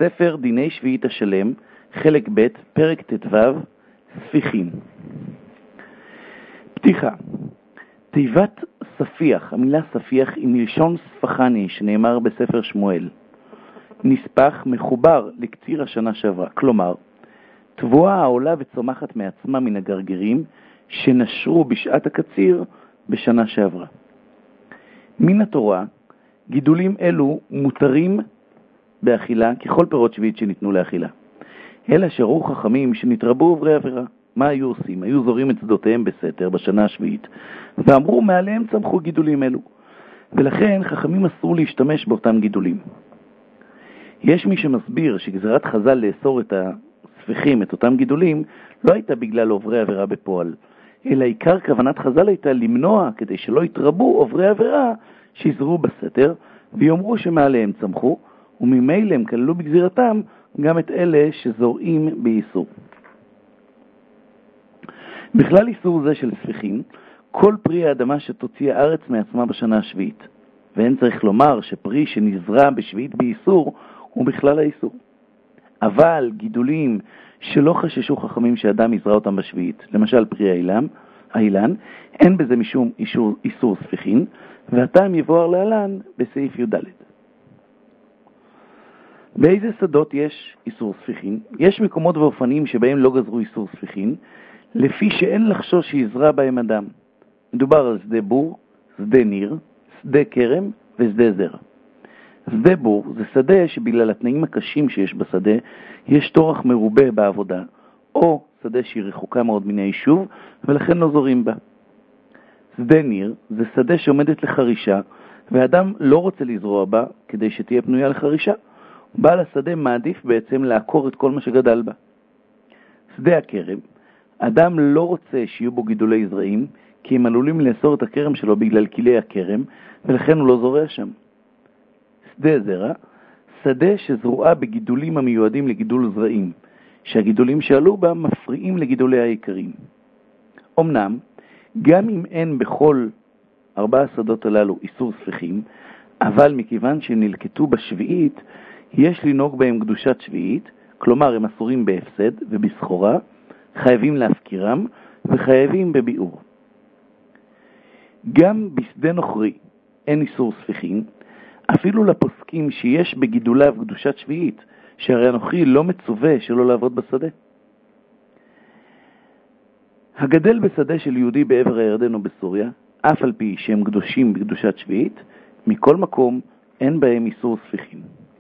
ספר דיני שביעית השלם, חלק ב', פרק ט"ו, ספיחים. פתיחה. תיבת ספיח, המילה ספיח היא מלשון ספחני שנאמר בספר שמואל. נספח מחובר לקציר השנה שעברה, כלומר, תבואה העולה וצומחת מעצמה מן הגרגרים שנשרו בשעת הקציר בשנה שעברה. מן התורה, גידולים אלו מותרים באכילה ככל פירות שביעית שניתנו לאכילה. אלא שראו חכמים שנתרבו עוברי עבירה. מה היו עושים? היו זורים את שדותיהם בסתר בשנה השביעית, ואמרו מעליהם צמחו גידולים אלו. ולכן חכמים אסרו להשתמש באותם גידולים. יש מי שמסביר שגזרת חז"ל לאסור את הספיחים, את אותם גידולים, לא הייתה בגלל עוברי עבירה בפועל, אלא עיקר כוונת חז"ל הייתה למנוע כדי שלא יתרבו עוברי עבירה שיזרו בסתר, ויאמרו שמעליהם צמחו, וממילא הם כללו בגזירתם גם את אלה שזורעים באיסור. בכלל איסור זה של ספיחים, כל פרי האדמה שתוציא הארץ מעצמה בשנה השביעית, ואין צריך לומר שפרי שנזרע בשביעית באיסור הוא בכלל האיסור. אבל גידולים שלא חששו חכמים שאדם יזרע אותם בשביעית, למשל פרי האילן, אין בזה משום איסור ספיחין, והטעם יבואר להלן בסעיף י"ד. באיזה שדות יש איסור ספיחין? יש מקומות ואופנים שבהם לא גזרו איסור ספיחין, לפי שאין לחשוש שיזרע בהם אדם. מדובר על שדה בור, שדה ניר, שדה קרם ושדה זרע. שדה בור זה שדה שבגלל התנאים הקשים שיש בשדה, יש תורך מרובה בעבודה, או שדה שהיא רחוקה מאוד מן היישוב, ולכן לא זורים בה. שדה ניר זה שדה שעומדת לחרישה, והאדם לא רוצה לזרוע בה כדי שתהיה פנויה לחרישה. בעל השדה מעדיף בעצם לעקור את כל מה שגדל בה. שדה הקרם, אדם לא רוצה שיהיו בו גידולי זרעים, כי הם עלולים לאסור את הקרם שלו בגלל כלי הקרם, ולכן הוא לא זורע שם. שדה זרע, שדה שזרועה בגידולים המיועדים לגידול זרעים, שהגידולים שעלו בה מפריעים לגידולי העיקרים. אמנם, גם אם אין בכל 4 השדות הללו איסור ספיחים, אבל מכיוון שנלקטו בשביעית, יש לנהוג בהם קדושת שביעית, כלומר הם אסורים בהפסד ובסחורה, חייבים להפקירם וחייבים בביאור. גם בשדה נוכרי אין איסור ספיחין, אפילו לפוסקים שיש בגידוליו קדושת שביעית, שהרי הנוכרי לא מצווה שלא לעבוד בשדה. הגדל בשדה של יהודי בעבר הירדן או בסוריה, אף על פי שהם קדושים בקדושת שביעית, מכל מקום אין בהם איסור ספיחין.